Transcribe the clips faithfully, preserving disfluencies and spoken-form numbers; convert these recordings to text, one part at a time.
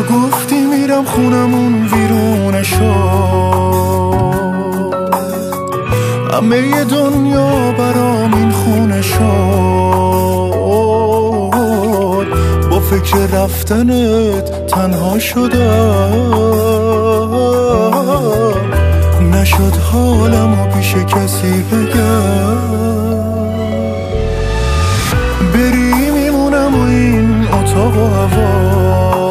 گفتی میرم خونمون ویرونه شد، همه دنیا برام این خونه شد. با فکر رفتنت تنها شدم، نشد حالمو پیش کسی بگم. بری میمونم و این اتاق و هوا،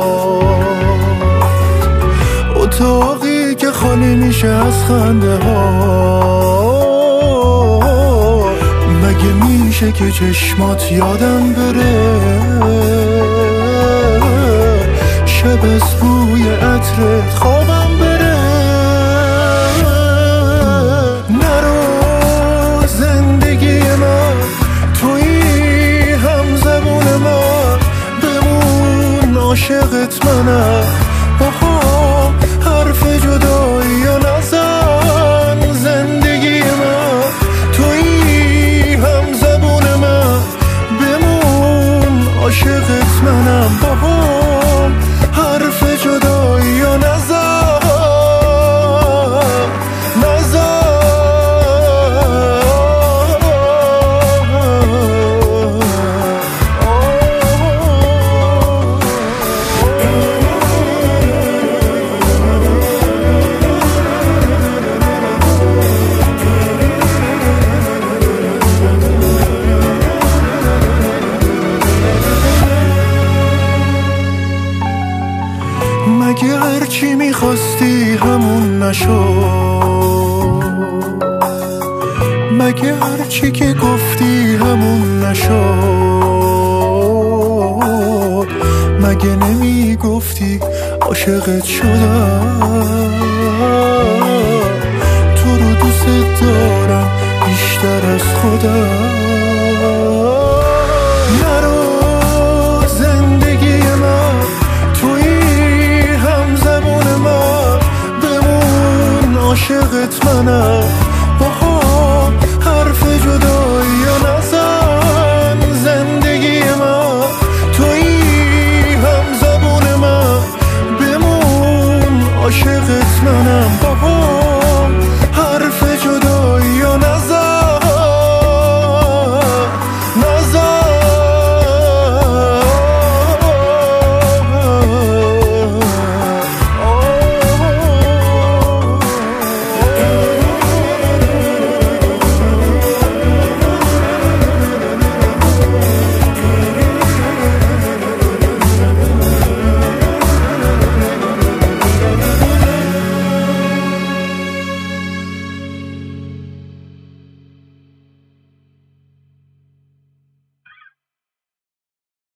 اتاقی که خالی میشه از خنده ها. مگه میشه که چشمات یادم بره، شب از بوی عطرت خوابم بره. نرو زندگی من، تویی هم زبون من، بمون عاشقت منم. آها حرف جدایی یا نزن، زندگی من تویی هم زبون من، بمون عاشقت منم. آها حرف جدایی یا نزن، نزن. مگه هرچی میخواستی همون نشد، مگه هرچی که گفتی همون نشد. مگه نمیگفتی عاشقت شدم، تو رو دوست دارم بیشتر از خودم. نرو